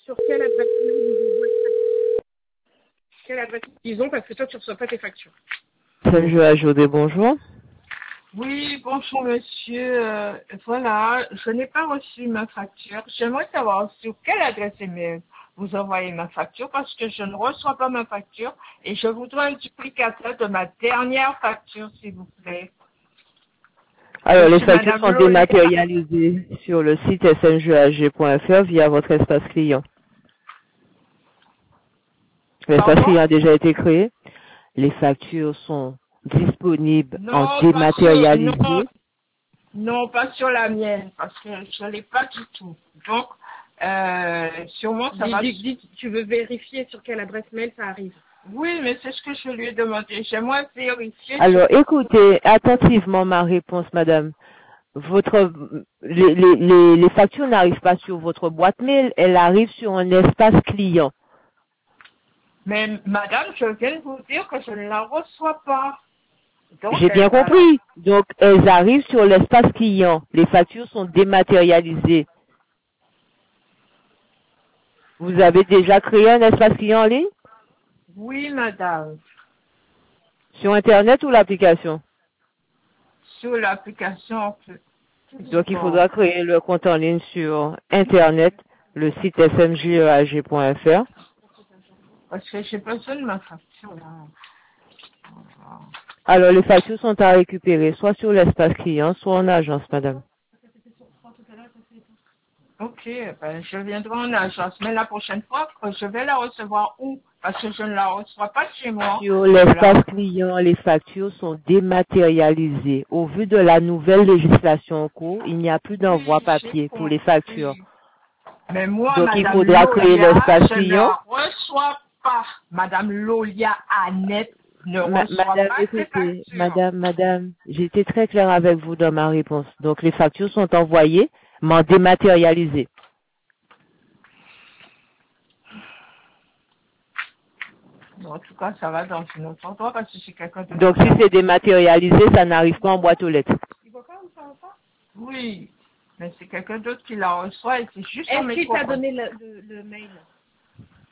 sur quelle adresse mail ils envoient les factures. Quelle adresse ils ont parce que toi, tu ne reçois pas tes factures. Salut à Jodé, bonjour. Oui, bonjour monsieur. Voilà, je n'ai pas reçu ma facture. J'aimerais savoir sur quelle adresse email vous envoyez ma facture parce que je ne reçois pas ma facture et je voudrais un duplicateur de ma dernière facture, s'il vous plaît. Alors, Je les suis factures Madame sont Lolia. dématérialisées sur le site smgag.fr via votre espace client. L'espace Pardon? client a déjà été créé. Les factures sont disponibles en Non, dématérialisé. non, pas sur la mienne parce que je ne l'ai pas du tout. Donc, sûrement ça va. Tu veux vérifier sur quelle adresse mail ça arrive. Oui, mais c'est ce que je lui ai demandé. J'aimerais vérifier. Alors, écoutez attentivement ma réponse, madame. Les factures n'arrivent pas sur votre boîte mail, elles arrivent sur un espace client. Mais madame, je viens de vous dire que je ne la reçois pas. Donc, J'ai bien compris. Donc, elles arrivent sur l'espace client. Les factures sont dématérialisées. Vous avez déjà créé un espace client en ligne? Oui, madame. Sur Internet ou l'application? Sur l'application. Donc, il faudra créer le compte en ligne sur Internet, le site smgag.fr. Parce que j'ai besoin de ma facture, là. Alors, les factures sont à récupérer soit sur l'espace client, soit en agence, madame. Ok, ben, je viendrai en agence. Mais la prochaine fois, je vais la recevoir où? Parce que je ne la reçois pas chez moi. Sur l'espace client, les factures sont dématérialisées. Au vu de la nouvelle législation en cours, il n'y a plus d'envoi papier pour les factures. Mais moi, Donc, il madame faudra créer Lolia, l'espace je ne client. la reçois pas. Madame Lolia Annette ne reçoit Madame, pas ses écoutez, factures. madame, j'ai été très claire avec vous dans ma réponse. Donc, les factures sont envoyées, mais dématérialisées. En tout cas, ça va dans une autre endroit parce que c'est quelqu'un de... Donc, si c'est dématérialisé, ça n'arrive pas en boîte aux lettres. Oui, mais c'est quelqu'un d'autre qui la reçoit et c'est juste en Est-ce qu'il t'a métropole. donné le mail?